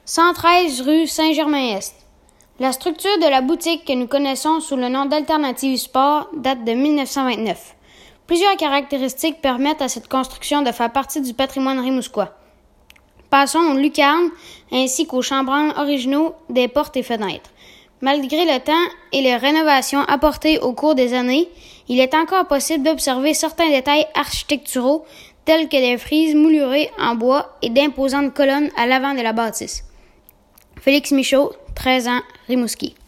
113 rue Saint-Germain-Est. La structure de la boutique que nous connaissons sous le nom d'Alternative Sport date de 1929. Plusieurs caractéristiques permettent à cette construction de faire partie du patrimoine rimouskois. Passons aux lucarnes ainsi qu'aux chambranles originaux des portes et fenêtres. Malgré le temps et les rénovations apportées au cours des années, il est encore possible d'observer certains détails architecturaux tels que des frises moulurées en bois et d'imposantes colonnes à l'avant de la bâtisse. Félix Michaud, 13 ans, Rimouski.